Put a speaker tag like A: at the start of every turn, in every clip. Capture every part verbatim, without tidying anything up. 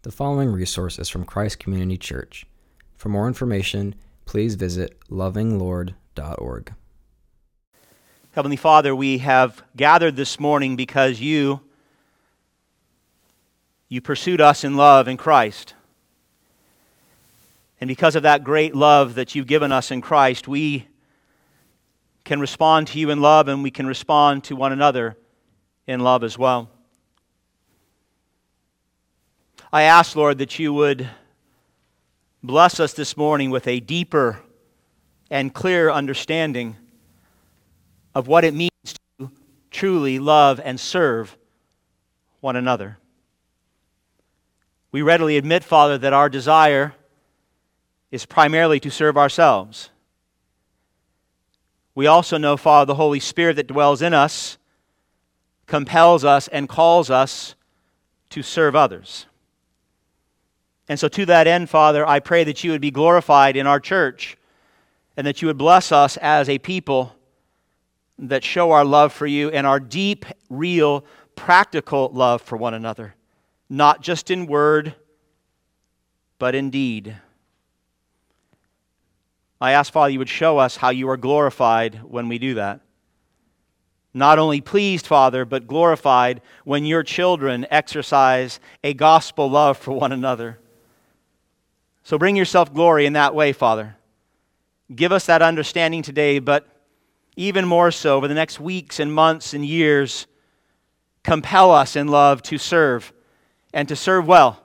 A: The following resource is from Christ Community Church. For more information, please visit loving lord dot org.
B: Heavenly Father, we have gathered this morning because you, you pursued us in love in Christ. And because of that great love that you've given us in Christ, we can respond to you in love, and we can respond to one another in love as well. I ask, Lord, that you would bless us this morning with a deeper and clearer understanding of what it means to truly love and serve one another. We readily admit, Father, that our desire is primarily to serve ourselves. We also know, Father, the Holy Spirit that dwells in us compels us and calls us to serve others. And so to that end, Father, I pray that you would be glorified in our church and that you would bless us as a people that show our love for you and our deep, real, practical love for one another, not just in word, but in deed. I ask, Father, you would show us how you are glorified when we do that. Not only pleased, Father, but glorified when your children exercise a gospel love for one another. So bring yourself glory in that way, Father. Give us that understanding today, but even more so over the next weeks and months and years, compel us in love to serve and to serve well.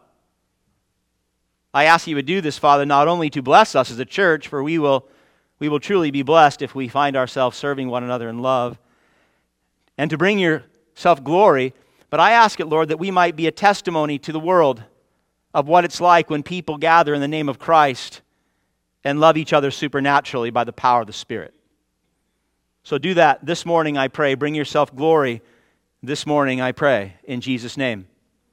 B: I ask you would do this, Father, not only to bless us as a church, for we will, we will truly be blessed if we find ourselves serving one another in love, and to bring yourself glory, but I ask it, Lord, that we might be a testimony to the world of what it's like when people gather in the name of Christ and love each other supernaturally by the power of the Spirit. So do that this morning, I pray. Bring yourself glory this morning, I pray, in Jesus' name.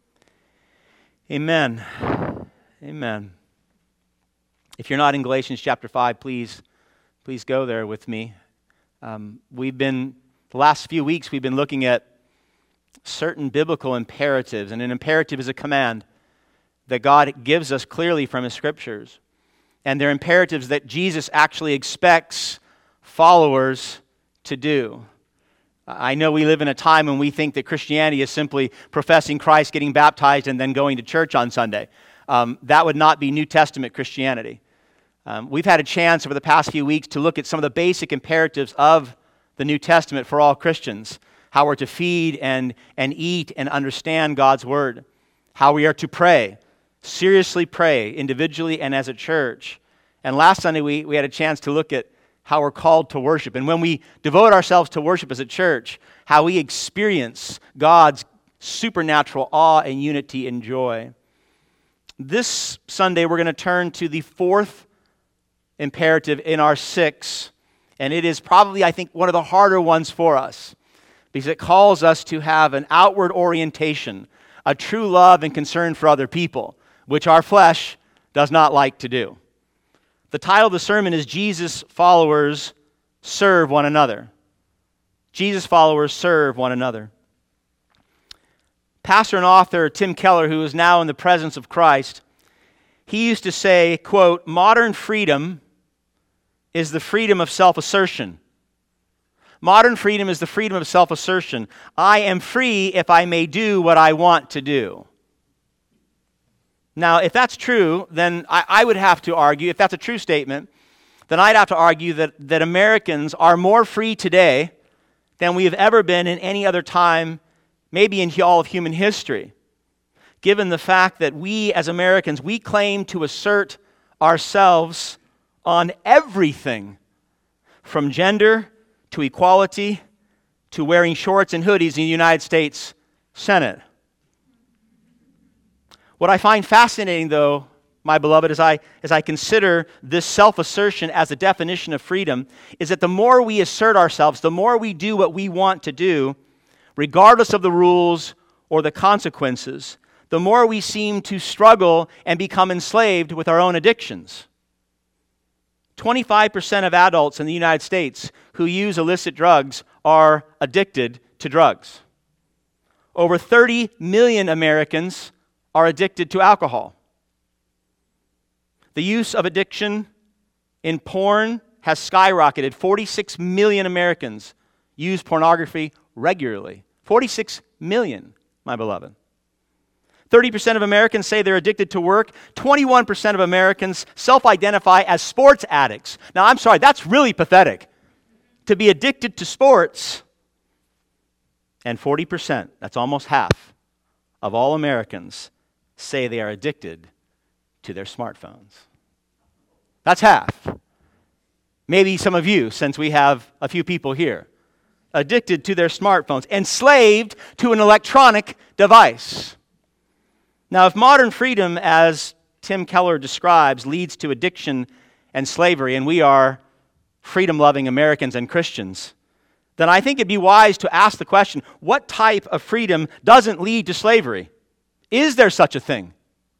B: Amen. Amen. If you're not in Galatians chapter five, please, please go there with me. Um, we've been, the last few weeks, we've been looking at certain biblical imperatives, and an imperative is a command that God gives us clearly from His Scriptures. And they're imperatives that Jesus actually expects followers to do. I know we live in a time when we think that Christianity is simply professing Christ, getting baptized, and then going to church on Sunday. Um, that would not be New Testament Christianity. Um, we've had a chance over the past few weeks to look at some of the basic imperatives of the New Testament for all Christians. How we're to feed and, and eat and understand God's Word. How we are to pray. Seriously pray, individually and as a church. And last Sunday we, we had a chance to look at how we're called to worship. And when we devote ourselves to worship as a church, how we experience God's supernatural awe and unity and joy. This Sunday we're going to turn to the fourth imperative in our six. And it is probably, I think, one of the harder ones for us. Because it calls us to have an outward orientation, a true love and concern for other people, which our flesh does not like to do. The title of the sermon is Jesus Followers Serve One Another. Jesus followers serve one another. Pastor and author Tim Keller, who is now in the presence of Christ, he used to say, quote, "Modern freedom is the freedom of self-assertion. Modern freedom is the freedom of self-assertion. I am free if I may do what I want to do." Now, if that's true, then I, I would have to argue, if that's a true statement, then I'd have to argue that, that Americans are more free today than we have ever been in any other time, maybe in all of human history, given the fact that we as Americans, we claim to assert ourselves on everything, from gender to equality to wearing shorts and hoodies in the United States Senate. What I find fascinating, though, my beloved, as I, as I consider this self-assertion as a definition of freedom, is that the more we assert ourselves, the more we do what we want to do, regardless of the rules or the consequences, the more we seem to struggle and become enslaved with our own addictions. twenty-five percent of adults in the United States who use illicit drugs are addicted to drugs. Over thirty million Americans are addicted to alcohol. The use of addiction in porn has skyrocketed. forty-six million Americans use pornography regularly. forty-six million, my beloved. thirty percent of Americans say they're addicted to work. twenty-one percent of Americans self-identify as sports addicts. Now, I'm sorry, that's really pathetic. To be addicted to sports, and forty percent, that's almost half, of all Americans say they are addicted to their smartphones. That's half. Maybe some of you, since we have a few people here, addicted to their smartphones, enslaved to an electronic device. Now, if modern freedom, as Tim Keller describes, leads to addiction and slavery, and we are freedom-loving Americans and Christians, then I think it'd be wise to ask the question, what type of freedom doesn't lead to slavery? Is there such a thing?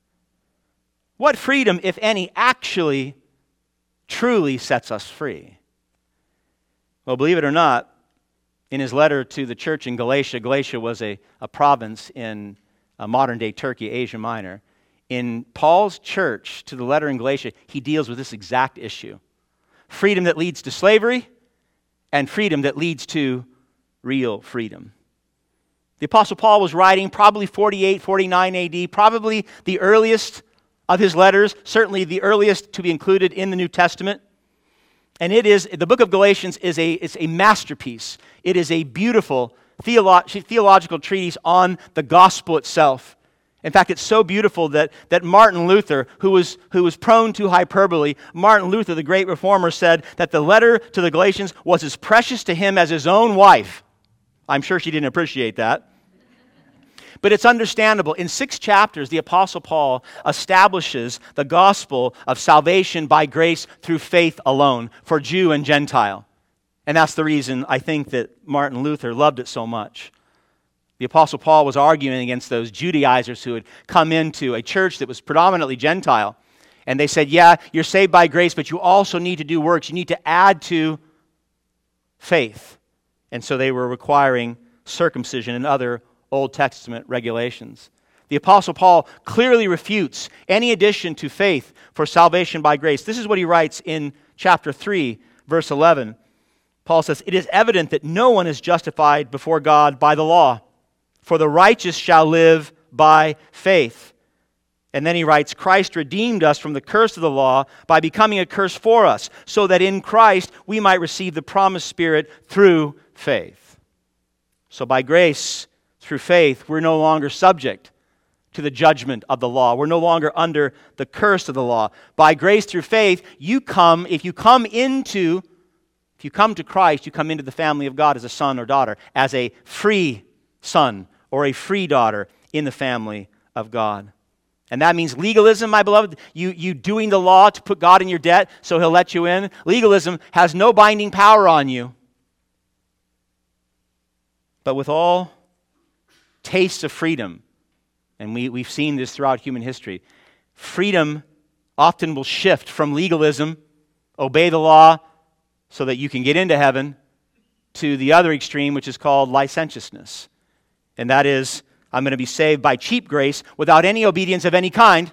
B: What freedom, if any, actually, truly sets us free? Well, believe it or not, in his letter to the church in Galatia, Galatia was a, a province in uh, modern-day Turkey, Asia Minor. In Paul's church, to the letter in Galatia, he deals with this exact issue. Freedom that leads to slavery, and freedom that leads to real freedom. The Apostle Paul was writing probably forty-eight, forty-nine A D, probably the earliest of his letters, certainly the earliest to be included in the New Testament. And it is, the book of Galatians is a, it's a masterpiece. It is a beautiful theolo- theological treatise on the gospel itself. In fact, it's so beautiful that, that Martin Luther, who was, who was prone to hyperbole, Martin Luther, the great reformer, said that the letter to the Galatians was as precious to him as his own wife. I'm sure she didn't appreciate that. But it's understandable. In six chapters, the Apostle Paul establishes the gospel of salvation by grace through faith alone for Jew and Gentile. And that's the reason I think that Martin Luther loved it so much. The Apostle Paul was arguing against those Judaizers who had come into a church that was predominantly Gentile. And they said, yeah, you're saved by grace, but you also need to do works. You need to add to faith. And so they were requiring circumcision and other Old Testament regulations. The Apostle Paul clearly refutes any addition to faith for salvation by grace. This is what he writes in chapter three, verse eleven. Paul says, "It is evident that no one is justified before God by the law, for the righteous shall live by faith." And then he writes, "Christ redeemed us from the curse of the law by becoming a curse for us, so that in Christ we might receive the promised Spirit through faith." So by grace, through faith, we're no longer subject to the judgment of the law. We're no longer under the curse of the law. By grace through faith, you come, if you come into, if you come to Christ, you come into the family of God as a son or daughter, as a free son or a free daughter in the family of God. And that means legalism, my beloved, you, you doing the law to put God in your debt so He'll let you in. Legalism has no binding power on you. But with all tastes of freedom, and we, we've seen this throughout human history, freedom often will shift from legalism, obey the law so that you can get into heaven, to the other extreme, which is called licentiousness. And that is, I'm going to be saved by cheap grace without any obedience of any kind.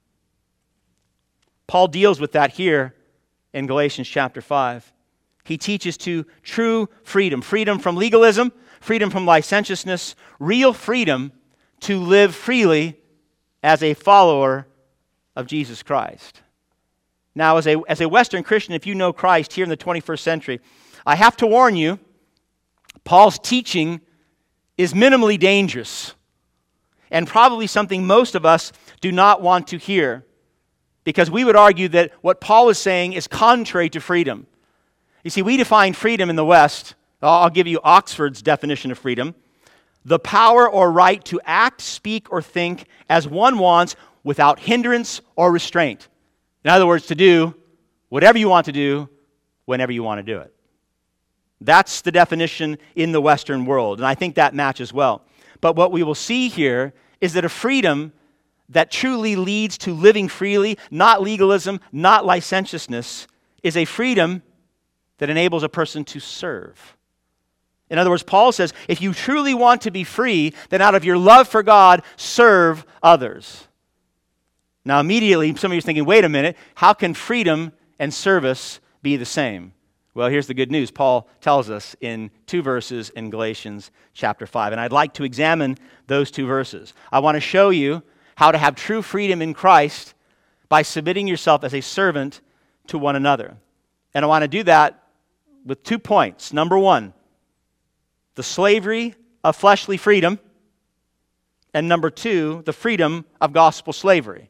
B: Paul deals with that here in Galatians chapter five. He teaches to true freedom, freedom from legalism, freedom from licentiousness, real freedom to live freely as a follower of Jesus Christ. Now, as a, as a Western Christian, if you know Christ here in the twenty-first century, I have to warn you, Paul's teaching is minimally dangerous and probably something most of us do not want to hear, because we would argue that what Paul is saying is contrary to freedom. You see, we define freedom in the West. I'll give you Oxford's definition of freedom: the power or right to act, speak, or think as one wants without hindrance or restraint. In other words, to do whatever you want to do, whenever you want to do it. That's the definition in the Western world, and I think that matches well. But what we will see here is that a freedom that truly leads to living freely, not legalism, not licentiousness, is a freedom that enables a person to serve. In other words, Paul says, if you truly want to be free, then out of your love for God, serve others. Now, immediately, some of you are thinking, wait a minute, how can freedom and service be the same? Well, here's the good news. Paul tells us in two verses in Galatians chapter five, and I'd like to examine those two verses. I want to show you how to have true freedom in Christ by submitting yourself as a servant to one another. And I want to do that with two points. Number one, the slavery of fleshly freedom, and number two, the freedom of gospel slavery.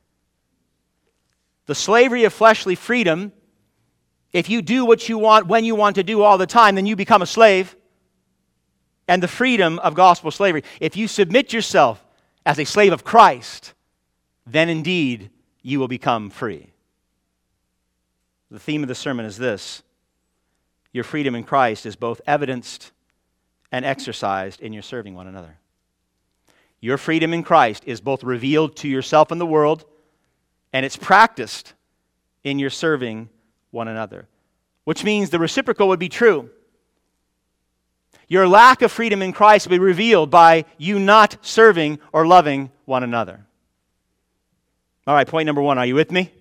B: The slavery of fleshly freedom, if you do what you want when you want to do all the time, then you become a slave. And the freedom of gospel slavery, if you submit yourself as a slave of Christ, then indeed you will become free. The theme of the sermon is this: your freedom in Christ is both evidenced and exercised in your serving one another. Your freedom in Christ is both revealed to yourself and the world, and it's practiced in your serving one another. Which means the reciprocal would be true. Your lack of freedom in Christ will be revealed by you not serving or loving one another. All right, point number one. Are you with me?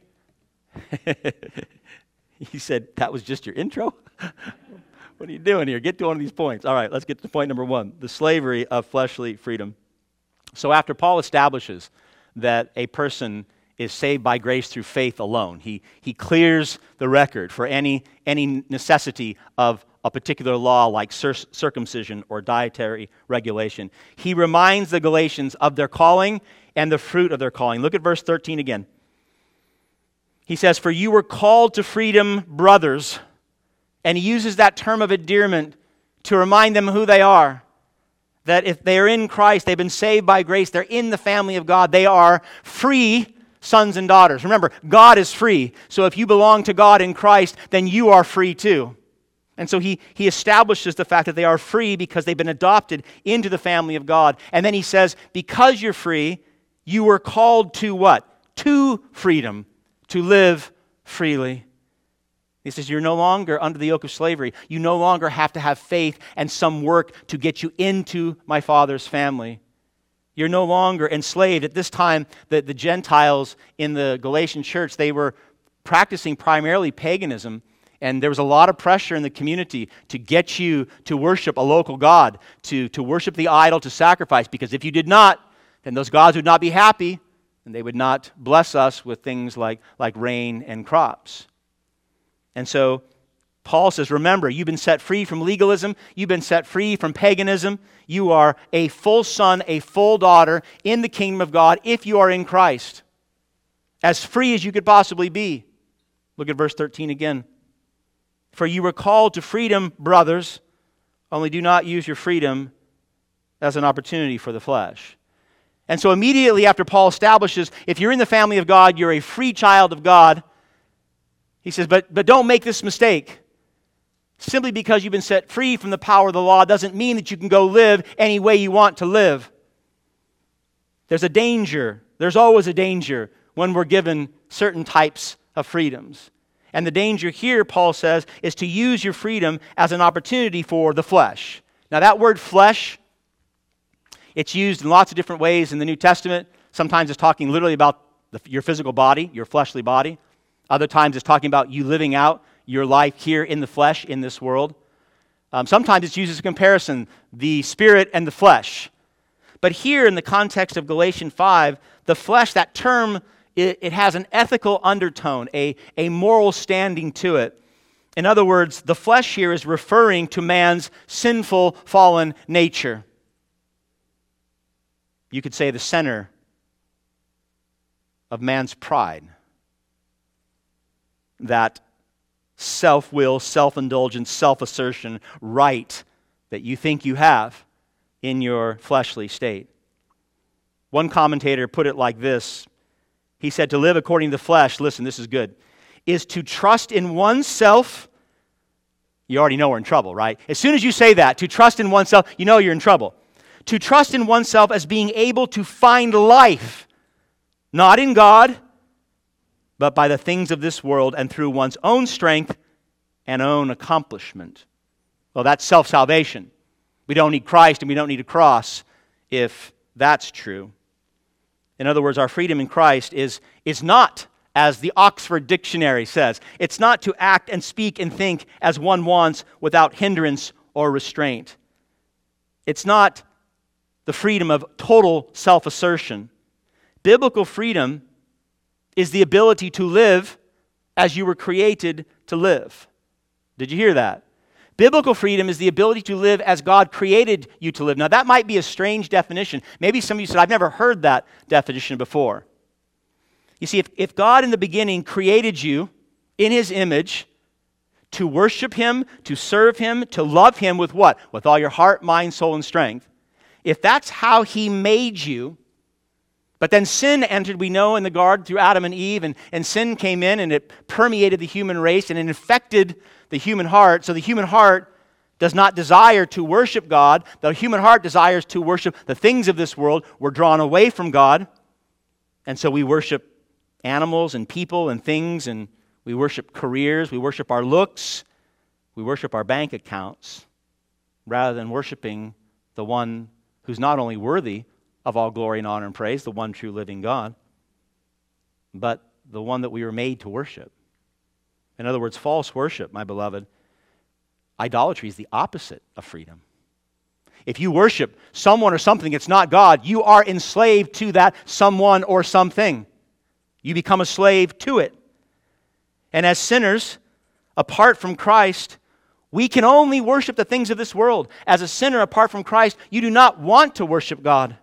B: You said that was just your intro? What are you doing here? Get to one of these points. All right, let's get to point number one, the slavery of fleshly freedom. So after Paul establishes that a person is saved by grace through faith alone, he, he clears the record for any, any necessity of a particular law like cir- circumcision or dietary regulation. He reminds the Galatians of their calling and the fruit of their calling. Look at verse thirteen again. He says, "For you were called to freedom, brothers." And he uses that term of endearment to remind them who they are. That if they are in Christ, they've been saved by grace, they're in the family of God, they are free sons and daughters. Remember, God is free. So if you belong to God in Christ, then you are free too. And so he, he establishes the fact that they are free because they've been adopted into the family of God. And then he says, because you're free, you were called to what? To freedom, to live freely. He says, you're no longer under the yoke of slavery. You no longer have to have faith and some work to get you into my Father's family. You're no longer enslaved. At this time, the, the Gentiles in the Galatian church, they were practicing primarily paganism, and there was a lot of pressure in the community to get you to worship a local god, to, to worship the idol, to sacrifice, because if you did not, then those gods would not be happy, and they would not bless us with things like, like rain and crops. And so Paul says, remember, you've been set free from legalism. You've been set free from paganism. You are a full son, a full daughter in the kingdom of God if you are in Christ. As free as you could possibly be. Look at verse thirteen again. For you were called to freedom, brothers, only do not use your freedom as an opportunity for the flesh. And so immediately after Paul establishes, if you're in the family of God, you're a free child of God, he says, but, but don't make this mistake. Simply because you've been set free from the power of the law doesn't mean that you can go live any way you want to live. There's a danger. There's always a danger when we're given certain types of freedoms. And the danger here, Paul says, is to use your freedom as an opportunity for the flesh. Now that word flesh, it's used in lots of different ways in the New Testament. Sometimes it's talking literally about the, your physical body, your fleshly body. Other times it's talking about you living out your life here in the flesh, in this world. Um, sometimes it's used as a comparison, the spirit and the flesh. But here in the context of Galatians five, the flesh, that term, it, it has an ethical undertone, a, a moral standing to it. In other words, the flesh here is referring to man's sinful, fallen nature. You could say the center of man's pride. That self-will, self-indulgence, self-assertion right that you think you have in your fleshly state. One commentator put it like this. He said, to live according to the flesh, listen, this is good, is to trust in oneself. You already know we're in trouble, right? As soon as you say that, to trust in oneself, you know you're in trouble. To trust in oneself as being able to find life, not in God, but by the things of this world and through one's own strength and own accomplishment. Well, that's self-salvation. We don't need Christ and we don't need a cross if that's true. In other words, our freedom in Christ is, is not, as the Oxford Dictionary says, it's not to act and speak and think as one wants without hindrance or restraint. It's not the freedom of total self-assertion. Biblical freedom is the ability to live as you were created to live. Did you hear that? Biblical freedom is the ability to live as God created you to live. Now, that might be a strange definition. Maybe some of you said, I've never heard that definition before. You see, if, if God in the beginning created you in His image to worship Him, to serve Him, to love Him with what? With all your heart, mind, soul, and strength. If that's how He made you, but then sin entered, we know, in the garden through Adam and Eve, and, and sin came in and it permeated the human race and it infected the human heart. So the human heart does not desire to worship God. The human heart desires to worship the things of this world. We're drawn away from God. And so we worship animals and people and things, and we worship careers. We worship our looks. We worship our bank accounts rather than worshiping the one who's not only worthy of all glory and honor and praise, the one true living God, but the one that we were made to worship. In other words, false worship, my beloved, idolatry is the opposite of freedom. If you worship someone or something that's not God, you are enslaved to that someone or something. You become a slave to it. And as sinners, apart from Christ, we can only worship the things of this world. As a sinner apart from Christ, you do not want to worship God.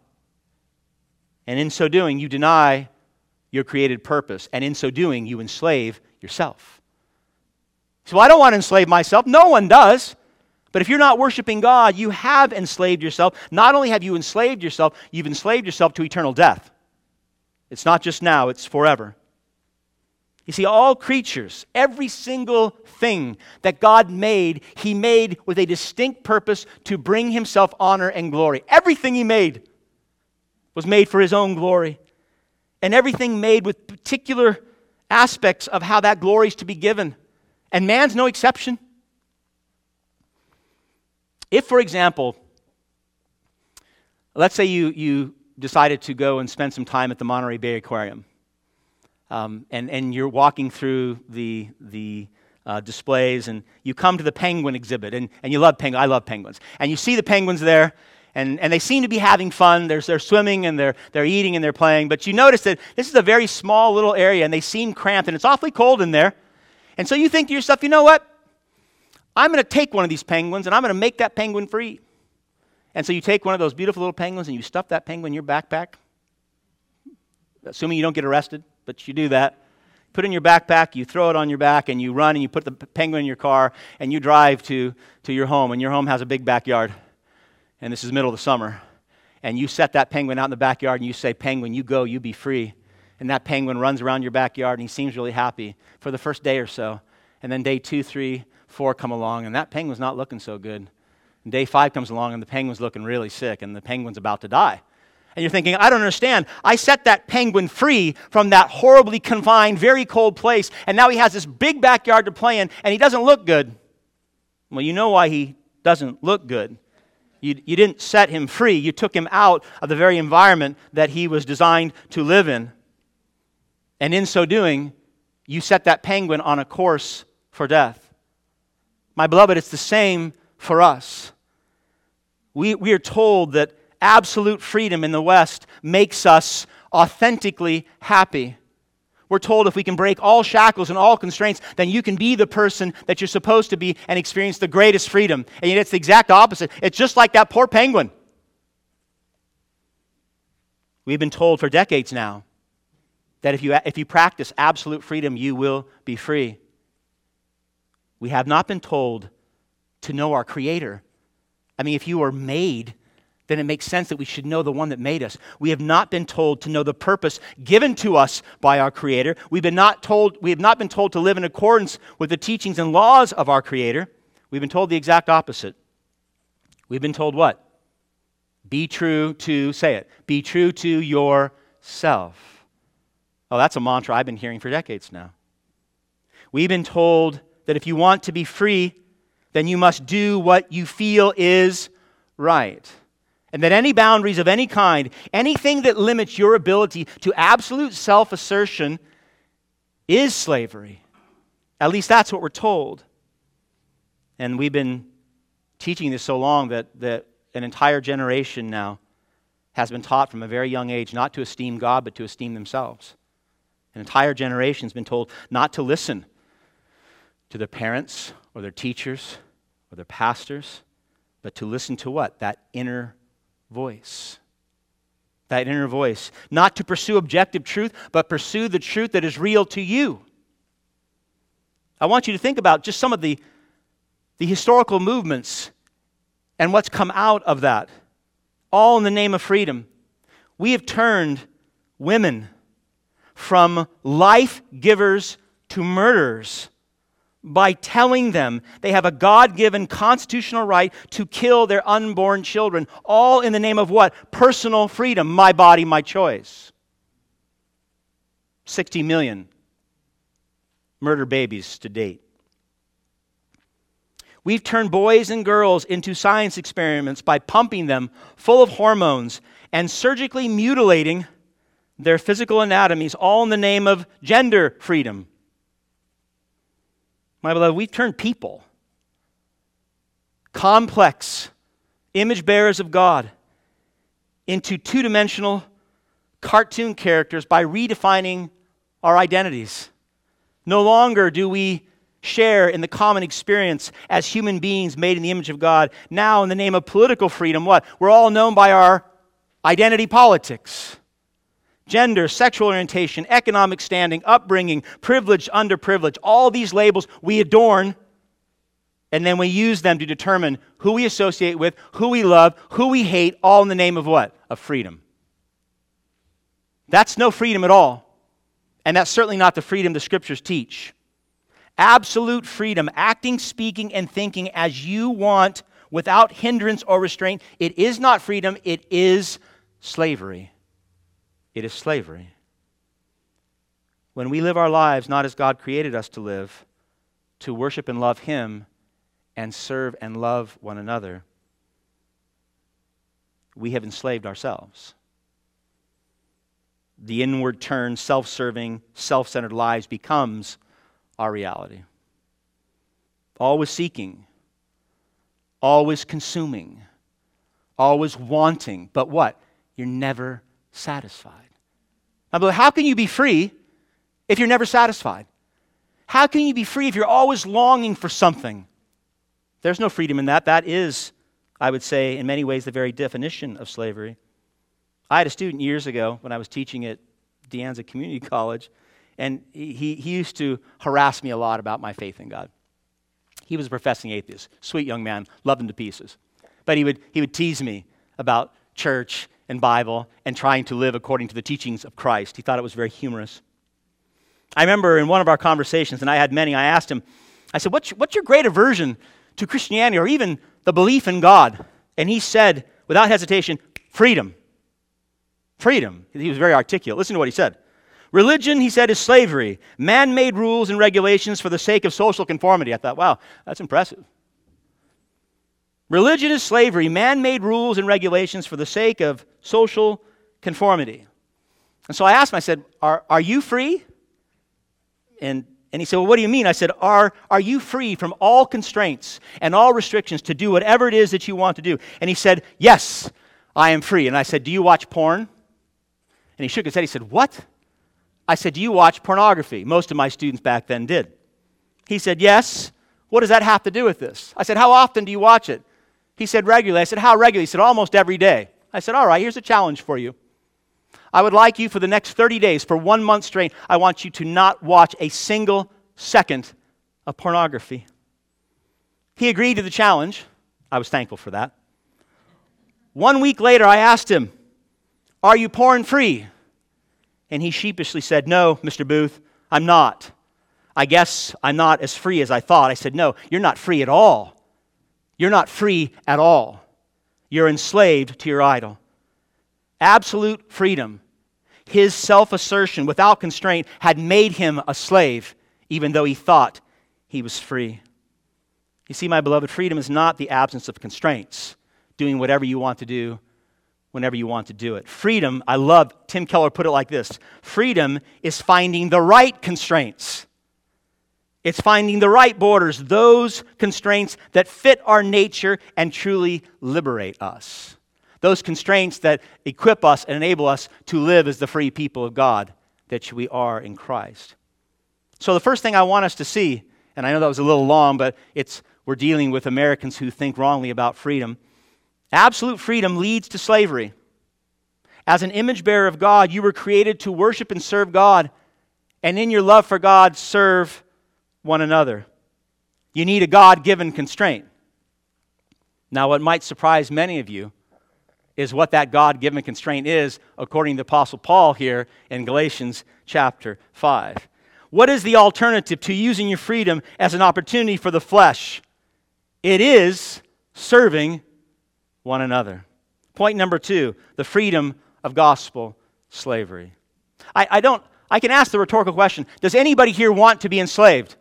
B: And in so doing, you deny your created purpose. And in so doing, you enslave yourself. So I don't want to enslave myself. No one does. But if you're not worshiping God, you have enslaved yourself. Not only have you enslaved yourself, you've enslaved yourself to eternal death. It's not just now, it's forever. You see, all creatures, every single thing that God made, He made with a distinct purpose to bring Himself honor and glory. Everything He made was made for His own glory. And everything made with particular aspects of how that glory is to be given. And man's no exception. If, for example, let's say you, you decided to go and spend some time at the Monterey Bay Aquarium, um, and, and you're walking through the, the uh, displays, and you come to the penguin exhibit, and, and you love penguins. I love penguins. And you see the penguins there, and, and they seem to be having fun. They're, they're swimming, and they're, they're eating, and they're playing. But you notice that this is a very small little area, and they seem cramped, and it's awfully cold in there. And so you think to yourself, you know what? I'm going to take one of these penguins, and I'm going to make that penguin free. And so you take one of those beautiful little penguins, and you stuff that penguin in your backpack, assuming you don't get arrested, but you do that. Put it in your backpack, you throw it on your back, and you run, and you put the penguin in your car, and you drive to, to your home, and your home has a big backyard. And this is the middle of the summer. And you set that penguin out in the backyard, and you say, penguin, you go, you be free. And that penguin runs around your backyard, and he seems really happy for the first day or so. And then day two, three, four come along, and that penguin's not looking so good. And day five comes along, and the penguin's looking really sick, and the penguin's about to die. And you're thinking, I don't understand. I set that penguin free from that horribly confined, very cold place, and now he has this big backyard to play in, and he doesn't look good. Well, you know why he doesn't look good. You, you didn't set him free. You took him out of the very environment that he was designed to live in. And in so doing, you set that penguin on a course for death. My beloved, it's the same for us. We, we are told that absolute freedom in the West makes us authentically happy. We're told if we can break all shackles and all constraints, then you can be the person that you're supposed to be and experience the greatest freedom. And yet it's the exact opposite. It's just like that poor penguin. We've been told for decades now that if you, if you practice absolute freedom, you will be free. We have not been told to know our Creator. I mean, if you are made, then it makes sense that we should know the one that made us. We have not been told to know the purpose given to us by our Creator. We've been not told, we have not been told to live in accordance with the teachings and laws of our Creator. We've been told the exact opposite. We've been told what? Be true to, say it, be true to yourself. Oh, that's a mantra I've been hearing for decades now. We've been told that if you want to be free, then you must do what you feel is right. And that any boundaries of any kind, anything that limits your ability to absolute self-assertion is slavery. At least that's what we're told. And we've been teaching this so long that, that an entire generation now has been taught from a very young age not to esteem God, but to esteem themselves. An entire generation has been told not to listen to their parents or their teachers or their pastors, but to listen to what? That inner voice. That inner voice. Not to pursue objective truth, but pursue the truth that is real to you. I want you to think about just some of the, the historical movements and what's come out of that. All in the name of freedom. We have turned women from life givers to murderers by telling them they have a God-given constitutional right to kill their unborn children, all in the name of what? Personal freedom, my body, my choice. sixty million murder babies to date. We've turned boys and girls into science experiments by pumping them full of hormones and surgically mutilating their physical anatomies, all in the name of gender freedom. My beloved, we've turned people, complex image bearers of God, into two-dimensional cartoon characters by redefining our identities. No longer do we share in the common experience as human beings made in the image of God. Now, in the name of political freedom, what? We're all known by our identity politics. Gender, sexual orientation, economic standing, upbringing, privileged, underprivileged, all these labels we adorn, and then we use them to determine who we associate with, who we love, who we hate, all in the name of what? Of freedom. That's no freedom at all. And that's certainly not the freedom the Scriptures teach. Absolute freedom, acting, speaking, and thinking as you want without hindrance or restraint. It is not freedom, it is slavery. It is slavery. When we live our lives not as God created us to live, to worship and love Him and serve and love one another, we have enslaved ourselves. The inward turned, self-serving, self-centered lives becomes our reality. Always seeking, always consuming, always wanting, but what? You're never satisfied. Now, but how can you be free if you're never satisfied? How can you be free if you're always longing for something? There's no freedom in that. That is, I would say, in many ways, the very definition of slavery. I had a student years ago when I was teaching at De Anza Community College, and he, he used to harass me a lot about my faith in God. He was a professing atheist, sweet young man, loved him to pieces. But he would, he would tease me about church and Bible and trying to live according to the teachings of Christ. He thought it was very humorous. I remember in one of our conversations, and I had many, I asked him, I said, what's your, what's your great aversion to Christianity or even the belief in God? And he said, without hesitation, freedom. Freedom. He was very articulate. Listen to what he said. Religion, he said, is slavery. Man-made rules and regulations for the sake of social conformity. I thought, wow, that's impressive. Religion is slavery. Man-made rules and regulations for the sake of social conformity. And so I asked him, I said, are, are you free? And, and he said, well, what do you mean? I said, are, are you free from all constraints and all restrictions to do whatever it is that you want to do? And he said, yes, I am free. And I said, do you watch porn? And he shook his head. He said, what? I said, do you watch pornography? Most of my students back then did. He said, yes. What does that have to do with this? I said, how often do you watch it? He said, regularly. I said, how regularly? He said, almost every day. I said, all right, here's a challenge for you. I would like you for the next thirty days, for one month straight, I want you to not watch a single second of pornography. He agreed to the challenge. I was thankful for that. One week later, I asked him, are you porn free? And he sheepishly said, no, Mister Booth, I'm not. I guess I'm not as free as I thought. I said, no, you're not free at all. You're not free at all. You're enslaved to your idol. Absolute freedom. His self-assertion without constraint had made him a slave, even though he thought he was free. You see, my beloved, freedom is not the absence of constraints, doing whatever you want to do whenever you want to do it. Freedom, I love, Tim Keller put it like this: freedom is finding the right constraints. It's finding the right borders, those constraints that fit our nature and truly liberate us. Those constraints that equip us and enable us to live as the free people of God that we are in Christ. So the first thing I want us to see, and I know that was a little long, but it's we're dealing with Americans who think wrongly about freedom. Absolute freedom leads to slavery. As an image bearer of God, you were created to worship and serve God, and in your love for God, serve one another. You need a God-given constraint. Now, what might surprise many of you is what that God-given constraint is, according to the Apostle Paul here in Galatians chapter five. What is the alternative to using your freedom as an opportunity for the flesh? It is serving one another. Point number two, the freedom of gospel slavery. I, I don't, I can ask the rhetorical question, does anybody here want to be enslaved?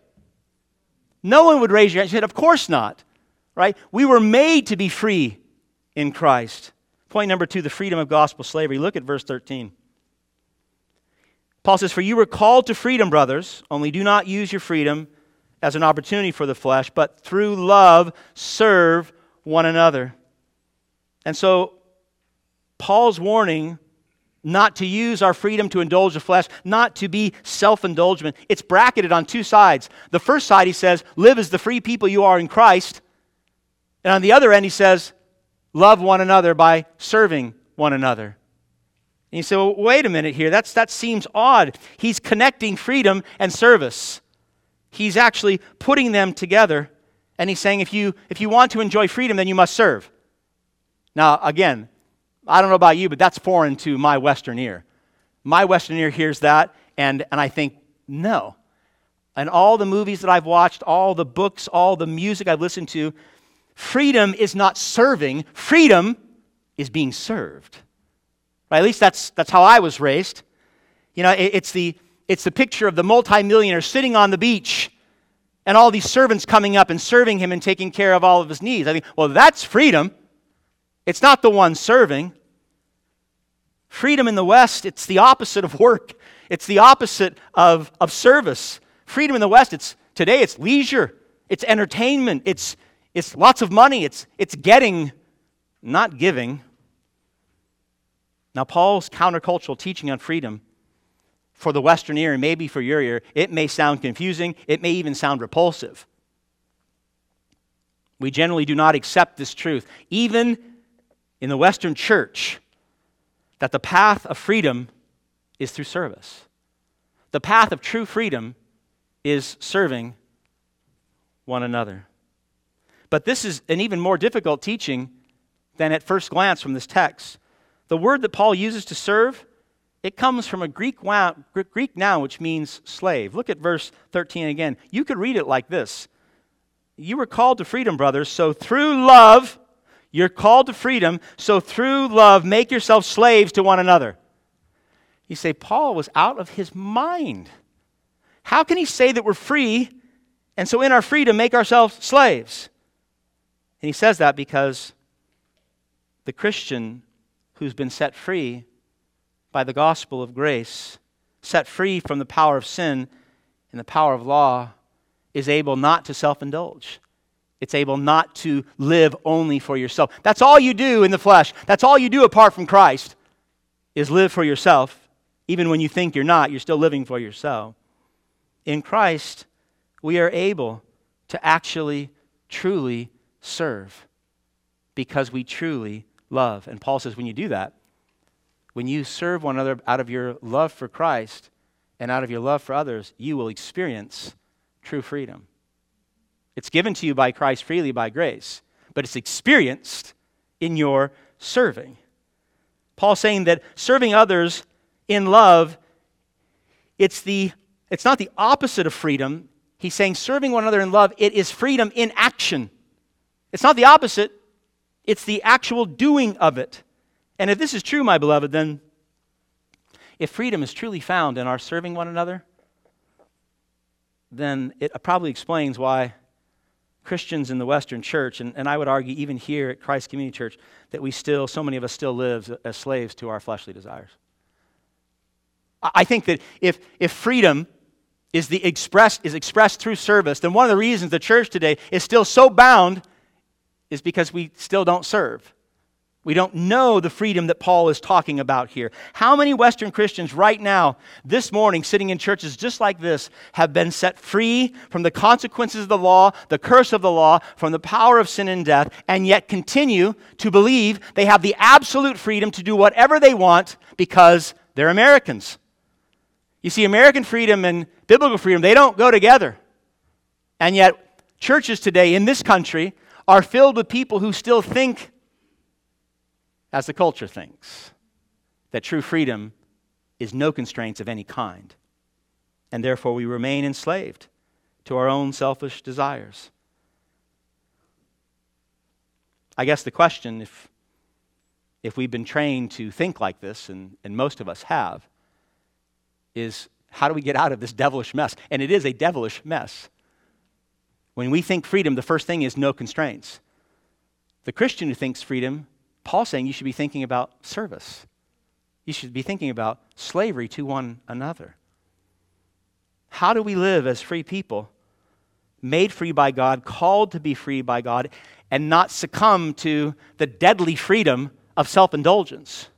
B: No one would raise your hand and say, of course not, right? We were made to be free in Christ. Point number two, the freedom of gospel slavery. Look at verse thirteen. Paul says, for you were called to freedom, brothers, only do not use your freedom as an opportunity for the flesh, but through love serve one another. And so, Paul's warning not to use our freedom to indulge the flesh, not to be self-indulgent, it's bracketed on two sides. The first side, he says, live as the free people you are in Christ. And on the other end, he says, love one another by serving one another. And you say, well, wait a minute here. That's, that seems odd. He's connecting freedom and service. He's actually putting them together. And he's saying, if you, if you want to enjoy freedom, then you must serve. Now, again, I don't know about you, but that's foreign to my Western ear. My Western ear hears that, and, and I think, no. And all the movies that I've watched, all the books, all the music I've listened to, freedom is not serving. Freedom is being served. Right? At least that's, that's how I was raised. You know, it, it's, the, it's the picture of the multimillionaire sitting on the beach and all these servants coming up and serving him and taking care of all of his needs. I think, well, that's freedom. It's not the one serving. Freedom in the West, it's the opposite of work. It's the opposite of, of service. Freedom in the West, it's today it's leisure, it's entertainment, it's it's lots of money, it's it's getting, not giving. Now, Paul's countercultural teaching on freedom for the Western ear and maybe for your ear, it may sound confusing, it may even sound repulsive. We generally do not accept this truth, even in the Western church, that the path of freedom is through service. The path of true freedom is serving one another. But this is an even more difficult teaching than at first glance from this text. The word that Paul uses to serve, it comes from a Greek noun, Greek noun which means slave. Look at verse thirteen again. You could read it like this. You were called to freedom, brothers, so through love, you're called to freedom, so through love, make yourselves slaves to one another. You say, Paul was out of his mind. How can he say that we're free, and so in our freedom, make ourselves slaves? And he says that because the Christian who's been set free by the gospel of grace, set free from the power of sin and the power of law, is able not to self-indulge. It's able not to live only for yourself. That's all you do in the flesh. That's all you do apart from Christ, is live for yourself. Even when you think you're not, you're still living for yourself. In Christ, we are able to actually, truly serve because we truly love. And Paul says when you do that, when you serve one another out of your love for Christ and out of your love for others, you will experience true freedom. It's given to you by Christ freely by grace, but it's experienced in your serving. Paul's saying that serving others in love, it's the it's not the opposite of freedom. He's saying serving one another in love, it is freedom in action. It's not the opposite, it's the actual doing of it. And if this is true, my beloved, then if freedom is truly found in our serving one another, then it probably explains why Christians in the Western church, and, and I would argue even here at Christ Community Church, that we still, so many of us still live as slaves to our fleshly desires. I, I think that if, if freedom is the expressed is expressed through service, then one of the reasons the church today is still so bound is because we still don't serve. We don't know the freedom that Paul is talking about here. How many Western Christians right now, this morning, sitting in churches just like this, have been set free from the consequences of the law, the curse of the law, from the power of sin and death, and yet continue to believe they have the absolute freedom to do whatever they want because they're Americans? You see, American freedom and biblical freedom, they don't go together. And yet, churches today in this country are filled with people who still think as the culture thinks, that true freedom is no constraints of any kind. And therefore we remain enslaved to our own selfish desires. I guess the question, if, if we've been trained to think like this, and, and most of us have, is how do we get out of this devilish mess? And it is a devilish mess. When we think freedom, the first thing is no constraints. The Christian who thinks freedom, Paul's saying you should be thinking about service. You should be thinking about slavery to one another. How do we live as free people, made free by God, called to be free by God, and not succumb to the deadly freedom of self-indulgence?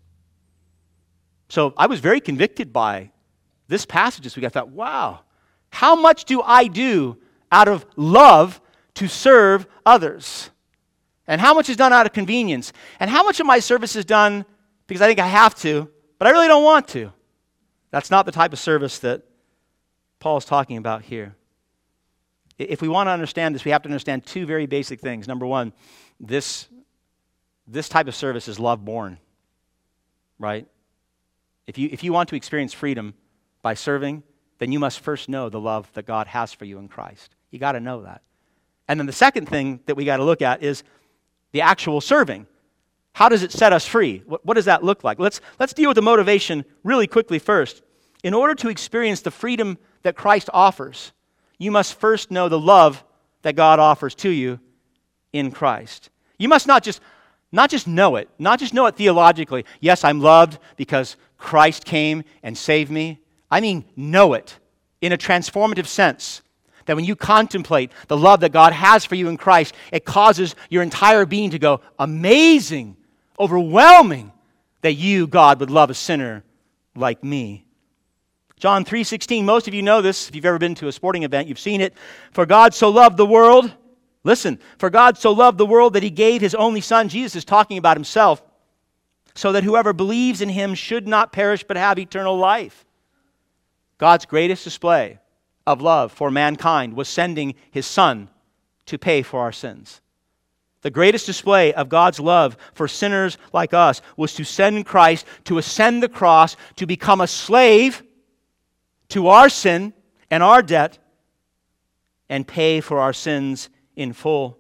B: So I was very convicted by this passage this week. I thought, wow, how much do I do out of love to serve others? And how much is done out of convenience? And how much of my service is done because I think I have to, but I really don't want to? That's not the type of service that Paul is talking about here. If we want to understand this, we have to understand two very basic things. Number one, this, this type of service is love-born, right? If you, if you want to experience freedom by serving, then you must first know the love that God has for you in Christ. You got to know that. And then the second thing that we got to look at is the actual serving. How does it set us free? What, what does that look like? Let's, let's deal with the motivation really quickly first. In order to experience the freedom that Christ offers, you must first know the love that God offers to you in Christ. You must not just, not just know it, not just know it theologically. Yes, I'm loved because Christ came and saved me. I mean, know it in a transformative sense. That when you contemplate the love that God has for you in Christ, it causes your entire being to go, amazing, overwhelming, that you, God, would love a sinner like me. John three sixteen, most of you know this. If you've ever been to a sporting event, you've seen it. For God so loved the world, listen, for God so loved the world that he gave his only son, Jesus is talking about himself, so that whoever believes in him should not perish but have eternal life. God's greatest display of love for mankind was sending his son to pay for our sins. The greatest display of God's love for sinners like us was to send Christ to ascend the cross, to become a slave to our sin and our debt, and pay for our sins in full.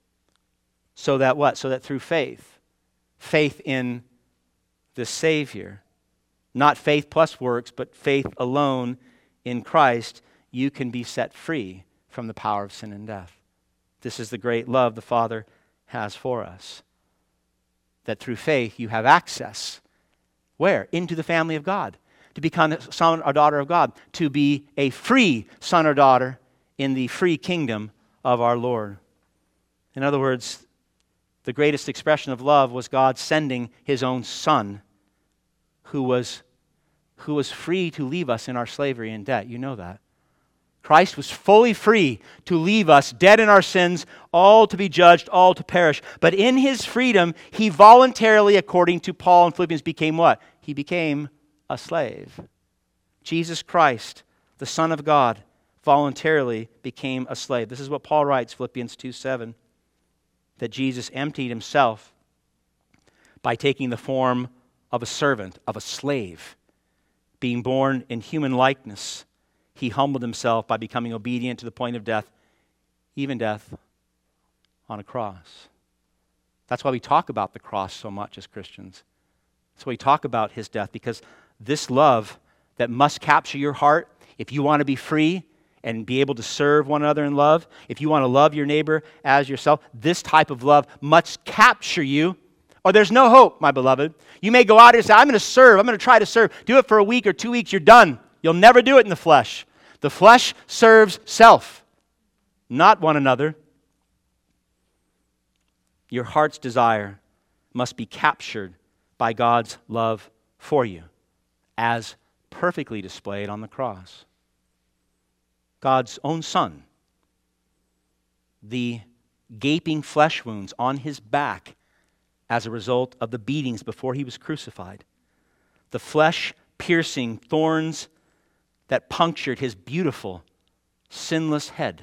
B: So that what? So that through faith, faith in the Savior, not faith plus works, but faith alone in Christ, you can be set free from the power of sin and death. This is the great love the Father has for us. That through faith you have access. Where? Into the family of God. To become a son or daughter of God. To be a free son or daughter in the free kingdom of our Lord. In other words, the greatest expression of love was God sending his own Son who was, who was free to leave us in our slavery and debt. You know that. Christ was fully free to leave us dead in our sins, all to be judged, all to perish. But in his freedom, he voluntarily, according to Paul in Philippians, became what? He became a slave. Jesus Christ, the Son of God, voluntarily became a slave. This is what Paul writes, Philippians two seven, that Jesus emptied himself by taking the form of a servant, of a slave, being born in human likeness. He humbled himself by becoming obedient to the point of death, even death on a cross. That's why we talk about the cross so much as Christians. That's why we talk about his death, because this love that must capture your heart if you want to be free and be able to serve one another in love, if you want to love your neighbor as yourself, this type of love must capture you, or there's no hope, my beloved. You may go out here and say, I'm going to serve, I'm going to try to serve. Do it for a week or two weeks, you're done. You'll never do it in the flesh. The flesh serves self, not one another. Your heart's desire must be captured by God's love for you, as perfectly displayed on the cross. God's own Son, the gaping flesh wounds on his back as a result of the beatings before he was crucified, the flesh-piercing thorns that punctured his beautiful, sinless head,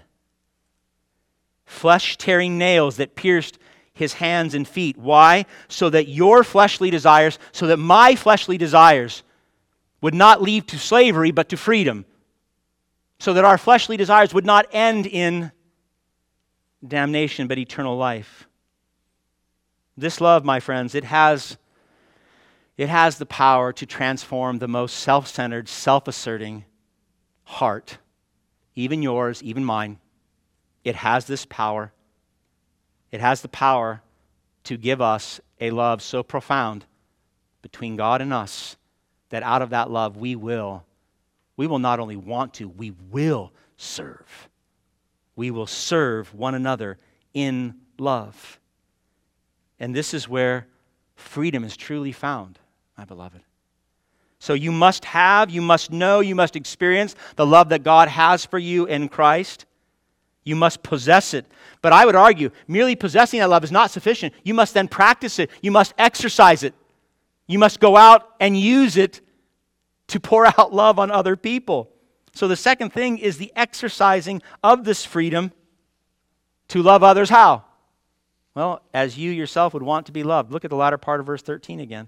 B: flesh-tearing nails that pierced his hands and feet. Why? So that your fleshly desires, so that my fleshly desires would not lead to slavery but to freedom. So that our fleshly desires would not end in damnation but eternal life. This love, my friends, it has, it has the power to transform the most self-centered, self-asserting heart, even yours, even mine. It has this power. It has the power to give us a love so profound between God and us that out of that love we will, we will not only want to, we will serve. We will serve one another in love. And this is where freedom is truly found, my beloved. So you must have, you must know, you must experience the love that God has for you in Christ. You must possess it. But I would argue, merely possessing that love is not sufficient. You must then practice it. You must exercise it. You must go out and use it to pour out love on other people. So the second thing is the exercising of this freedom to love others. How? Well, as you yourself would want to be loved. Look at the latter part of verse thirteen again.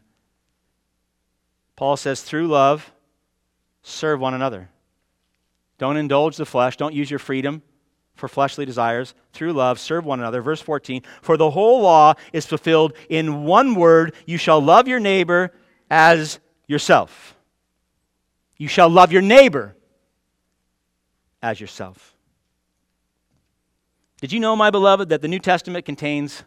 B: Paul says, through love, serve one another. Don't indulge the flesh. Don't use your freedom for fleshly desires. Through love, serve one another. Verse fourteen, for the whole law is fulfilled in one word, you shall love your neighbor as yourself. You shall love your neighbor as yourself. Did you know, my beloved, that the New Testament contains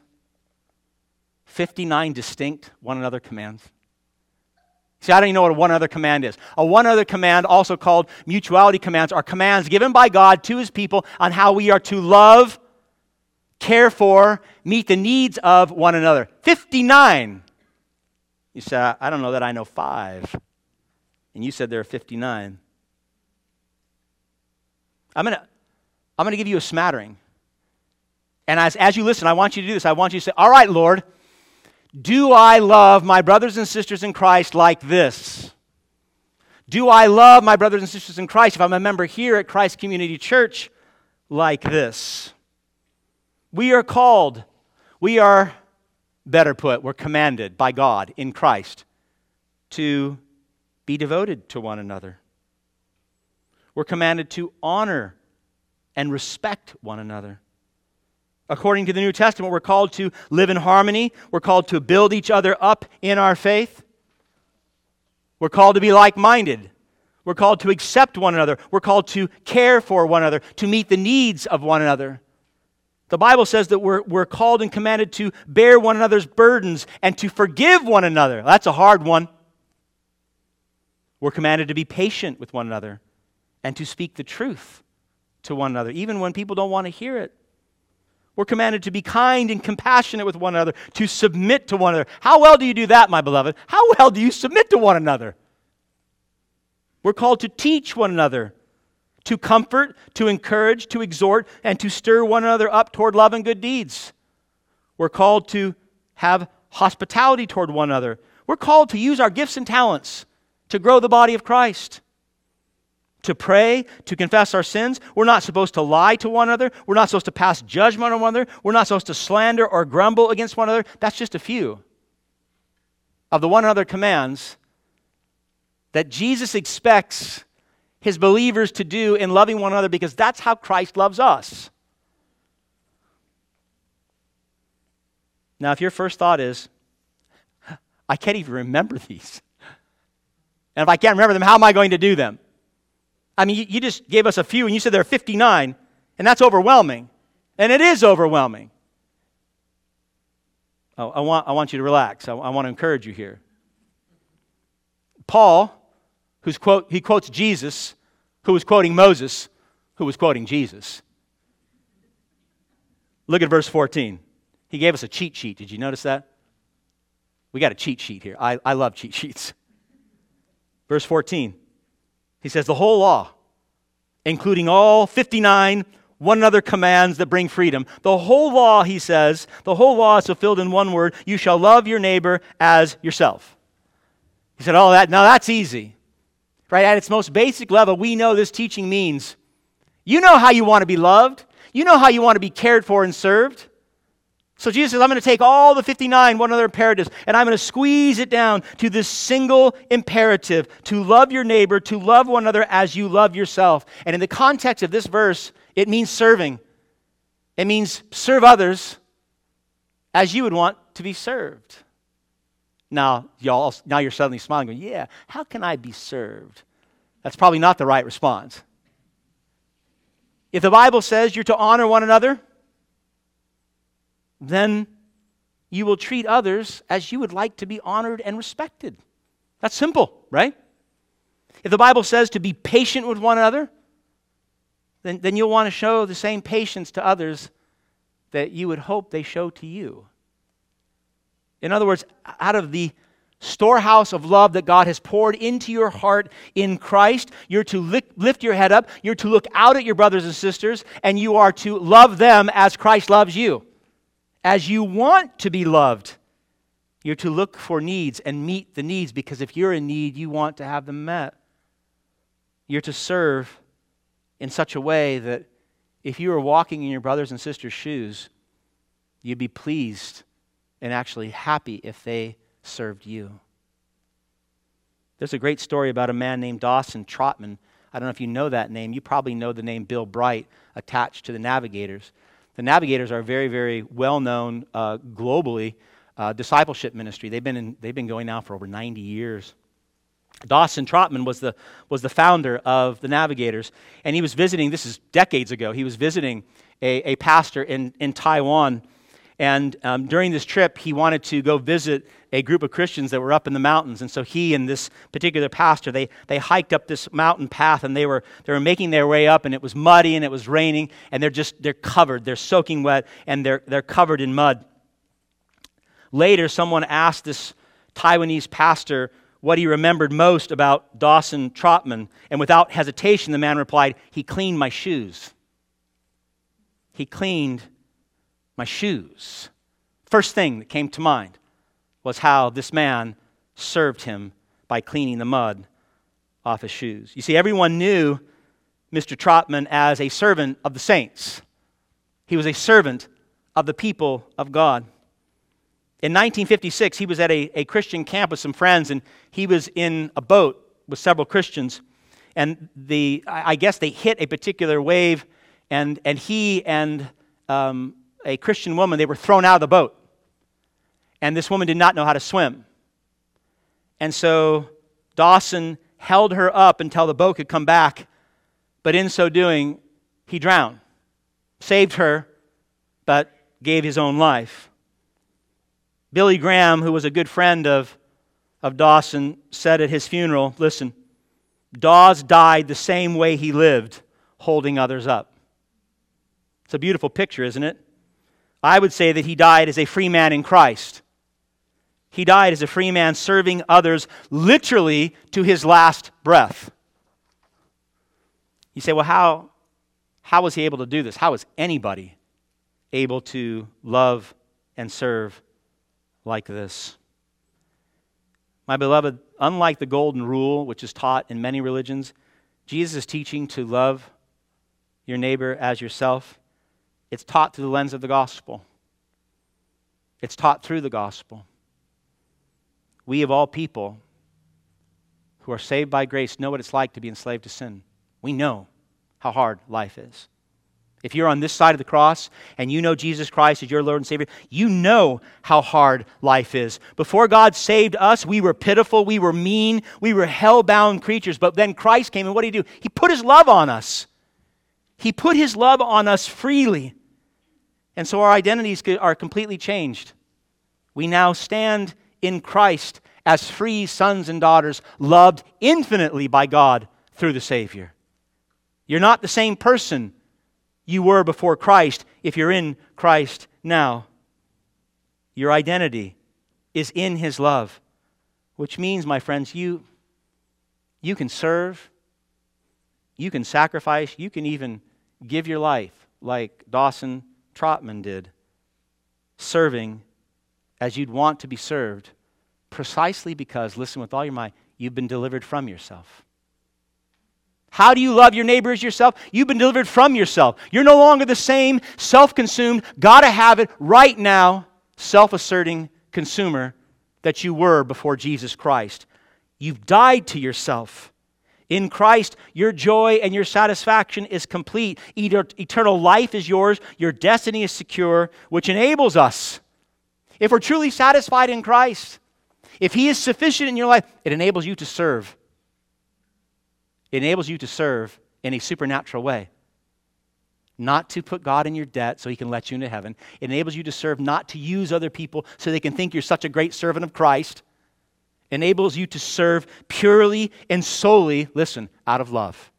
B: fifty-nine distinct one another commands? See, I don't even know what a one other command is. A one other command, also called mutuality commands, are commands given by God to his people on how we are to love, care for, meet the needs of one another. fifty-nine. You say, I don't know that I know five. And you said there are fifty-nine. I'm going to I'm going to give you a smattering. And as, as you listen, I want you to do this. I want you to say, all right, Lord, do I love my brothers and sisters in Christ like this? Do I love my brothers and sisters in Christ, if I'm a member here at Christ Community Church, like this? We are called, we are, better put, we're commanded by God in Christ to be devoted to one another. We're commanded to honor and respect one another. According to the New Testament, we're called to live in harmony. We're called to build each other up in our faith. We're called to be like-minded. We're called to accept one another. We're called to care for one another, to meet the needs of one another. The Bible says that we're, we're called and commanded to bear one another's burdens and to forgive one another. That's a hard one. We're commanded to be patient with one another and to speak the truth to one another, even when people don't want to hear it. We're commanded to be kind and compassionate with one another, to submit to one another. How well do you do that, my beloved? How well do you submit to one another? We're called to teach one another, to comfort, to encourage, to exhort, and to stir one another up toward love and good deeds. We're called to have hospitality toward one another. We're called to use our gifts and talents to grow the body of Christ. To pray, to confess our sins. We're not supposed to lie to one another. We're not supposed to pass judgment on one another. We're not supposed to slander or grumble against one another. That's just a few of the one another commands that Jesus expects his believers to do in loving one another, because that's how Christ loves us. Now, if your first thought is, I can't even remember these. And if I can't remember them, how am I going to do them? I mean, you, you just gave us a few, and you said there are fifty-nine, and that's overwhelming. And it is overwhelming. Oh, I want, I want you to relax. I, I want to encourage you here. Paul, who's quote, he quotes Jesus, who was quoting Moses, who was quoting Jesus. Look at verse fourteen. He gave us a cheat sheet. Did you notice that? We got a cheat sheet here. I, I love cheat sheets. Verse fourteen. He says, the whole law, including all fifty-nine one another commands that bring freedom. The whole law, he says, the whole law is fulfilled in one word. You shall love your neighbor as yourself. He said, oh, that now that's easy. Right? At its most basic level, we know this teaching means you know how you want to be loved. You know how you want to be cared for and served. So Jesus says, I'm going to take all the fifty-nine one other imperatives, and I'm going to squeeze it down to this single imperative, to love your neighbor, to love one another as you love yourself. And in the context of this verse, it means serving. It means serve others as you would want to be served. Now, y'all, now you're suddenly smiling, going, yeah, how can I be served? That's probably not the right response. If the Bible says you're to honor one another, then you will treat others as you would like to be honored and respected. That's simple, right? If the Bible says to be patient with one another, then, then you'll want to show the same patience to others that you would hope they show to you. In other words, out of the storehouse of love that God has poured into your heart in Christ, you're to lift, lift your head up, you're to look out at your brothers and sisters, and you are to love them as Christ loves you. As you want to be loved, you're to look for needs and meet the needs, because if you're in need, you want to have them met. You're to serve in such a way that if you were walking in your brothers and sisters' shoes, you'd be pleased and actually happy if they served you. There's a great story about a man named Dawson Trotman. I don't know if you know that name. You probably know the name Bill Bright attached to the Navigators. The Navigators are a very, very well-known uh, globally uh, discipleship ministry. They've been in, they've been going now for over ninety years. Dawson Trotman was the was the founder of the Navigators, and he was visiting. This is decades ago. He was visiting a, a pastor in in Taiwan, and um, during this trip, he wanted to go visit a group of Christians that were up in the mountains. And so he and this particular pastor, they they hiked up this mountain path, and they were they were making their way up, and it was muddy and it was raining, and they're just they're covered, they're soaking wet, and they're they're covered in mud. Later, someone asked this Taiwanese pastor what he remembered most about Dawson Trotman, and without hesitation, the man replied, "He cleaned my shoes. He cleaned my shoes." First thing that came to mind was how this man served him by cleaning the mud off his shoes. You see, everyone knew Mister Trotman as a servant of the saints. He was a servant of the people of God. In nineteen fifty-six, he was at a, a Christian camp with some friends, and he was in a boat with several Christians. And the I guess they hit a particular wave, and, and he and um, a Christian woman, they were thrown out of the boat. And this woman did not know how to swim. And so Dawson held her up until the boat could come back. But in so doing, he drowned. Saved her, but gave his own life. Billy Graham, who was a good friend of, of Dawson, said at his funeral, listen, Dawes died the same way he lived, holding others up. It's a beautiful picture, isn't it? I would say that he died as a free man in Christ. He died as a free man serving others literally to his last breath. You say, well, how, how was he able to do this? How is anybody able to love and serve like this? My beloved, unlike the golden rule, which is taught in many religions, Jesus is teaching to love your neighbor as yourself. It's taught through the lens of the gospel. It's taught through the gospel. We of all people who are saved by grace know what it's like to be enslaved to sin. We know how hard life is. If you're on this side of the cross and you know Jesus Christ as your Lord and Savior, you know how hard life is. Before God saved us, we were pitiful, we were mean, we were hell-bound creatures. But then Christ came, and what did He do? He put His love on us. He put His love on us freely. And so our identities are completely changed. We now stand in Christ as free sons and daughters, loved infinitely by God through the Savior. You're not the same person you were before Christ if you're in Christ now. Your identity is in His love, which means, my friends, you, you can serve, you can sacrifice, you can even give your life like Dawson Trotman did, serving as you'd want to be served, precisely because, listen with all your might, you've been delivered from yourself. How do you love your neighbor as yourself? You've been delivered from yourself. You're no longer the same self-consumed, gotta have it right now, self-asserting consumer that you were before Jesus Christ. You've died to yourself. In Christ, your joy and your satisfaction is complete. Eternal life is yours. Your destiny is secure, which enables us, if we're truly satisfied in Christ, if He is sufficient in your life, it enables you to serve. It enables you to serve in a supernatural way. Not to put God in your debt so He can let you into heaven. It enables you to serve, not to use other people so they can think you're such a great servant of Christ. It enables you to serve purely and solely, listen, out of love.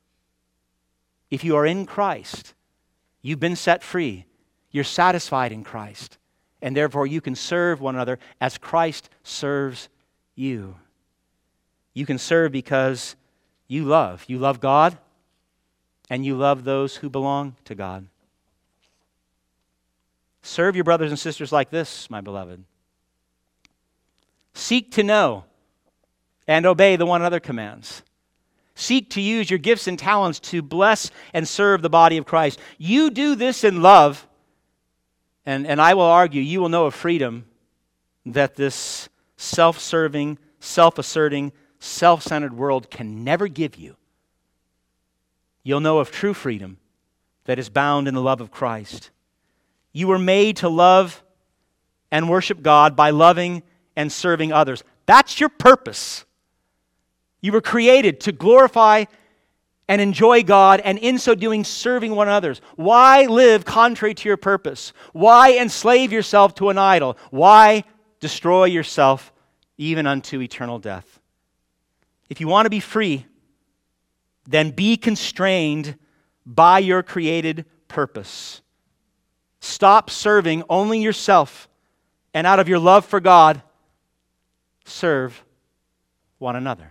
B: If you are in Christ, you've been set free. You're satisfied in Christ. And therefore you can serve one another as Christ serves you. You can serve because you love. You love God, and you love those who belong to God. Serve your brothers and sisters like this, my beloved. Seek to know and obey the one another commands. Seek to use your gifts and talents to bless and serve the body of Christ. You do this in love, and, and I will argue you will know a freedom that this self-serving, self-asserting, self-centered world can never give you. You'll know of true freedom that is bound in the love of Christ. You were made to love and worship God by loving and serving others. That's your purpose. You were created to glorify and enjoy God, and in so doing, serving one another. Why live contrary to your purpose? Why enslave yourself to an idol? Why destroy yourself even unto eternal death? If you want to be free, then be constrained by your created purpose. Stop serving only yourself, and out of your love for God, serve one another.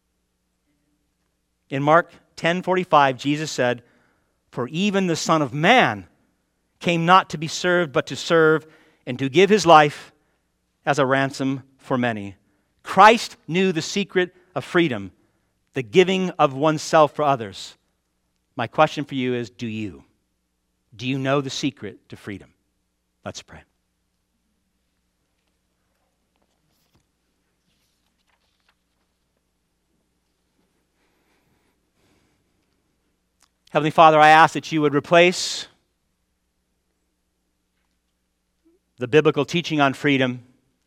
B: In Mark ten forty-five, Jesus said, "For even the Son of Man came not to be served, but to serve, and to give His life as a ransom for many." Christ knew the secret of freedom, the giving of oneself for others. My question for you is, do you? Do you know the secret to freedom? Let's pray. Heavenly Father, I ask that you would replace the biblical teaching on freedom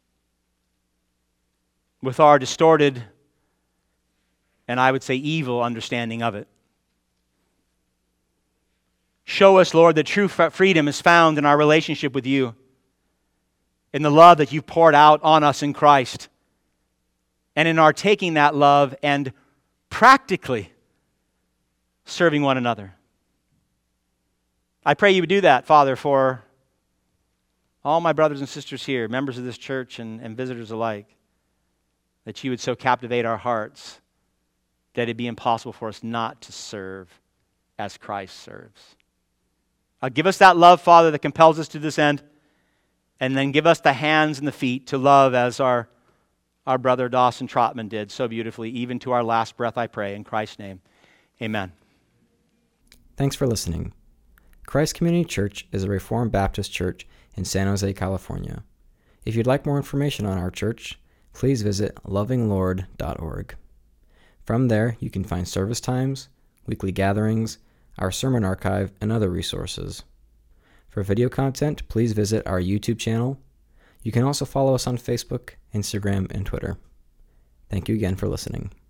B: with our distorted and I would say evil understanding of it. Show us, Lord, that true freedom is found in our relationship with you, in the love that you've poured out on us in Christ, and in our taking that love and practically serving one another. I pray you would do that, Father, for all my brothers and sisters here, members of this church and, and visitors alike, that you would so captivate our hearts that it'd be impossible for us not to serve as Christ serves. Uh, give us that love, Father, that compels us to this end, and then give us the hands and the feet to love as our, our brother Dawson Trotman did so beautifully, even to our last breath, I pray, in Christ's name. Amen.
A: Thanks for listening. Christ Community Church is a Reformed Baptist church in San Jose, California. If you'd like more information on our church, please visit loving lord dot org. From there, you can find service times, weekly gatherings, our sermon archive, and other resources. For video content, please visit our YouTube channel. You can also follow us on Facebook, Instagram, and Twitter. Thank you again for listening.